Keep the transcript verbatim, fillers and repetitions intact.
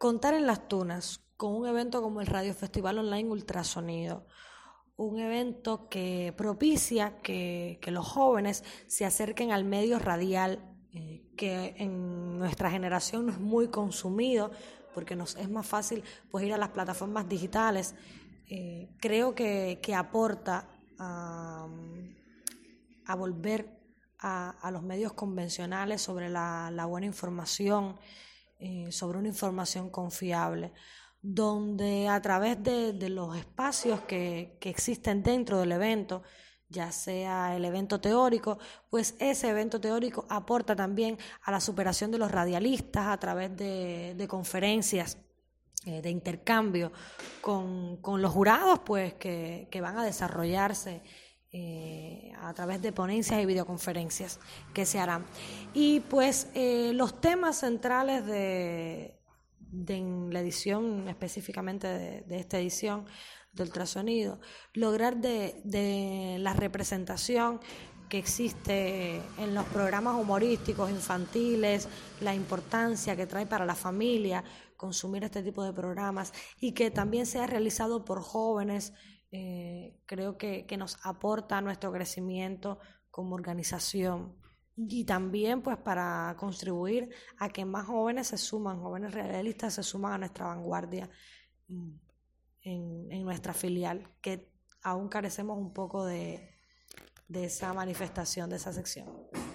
contar en Las Tunas con un evento como el Radio Festival Online Ultrasonido, un evento que propicia que, que los jóvenes se acerquen al medio radial, eh, que en nuestra generación no es muy consumido, porque nos es más fácil pues ir a las plataformas digitales. Eh, creo que, que aporta a, a volver a, a los medios convencionales sobre la, la buena información, eh, sobre una información confiable, donde a través de, de los espacios que, que existen dentro del evento, ya sea el evento teórico, pues ese evento teórico aporta también a la superación de los radialistas a través de, de conferencias, eh, de intercambio con, con los jurados, pues que, que van a desarrollarse eh, a través de ponencias y videoconferencias que se harán. Y pues eh, los temas centrales de, de en la edición, específicamente de, de esta edición de Ultrasonido, lograr de, de la representación que existe en los programas humorísticos infantiles, la importancia que trae para la familia consumir este tipo de programas y que también sea realizado por jóvenes, eh, creo que, que nos aporta a nuestro crecimiento como organización y también pues para contribuir a que más jóvenes se suman, jóvenes realistas se suman a nuestra vanguardia en, en nuestra filial, que aún carecemos un poco de, de esa manifestación, de esa sección.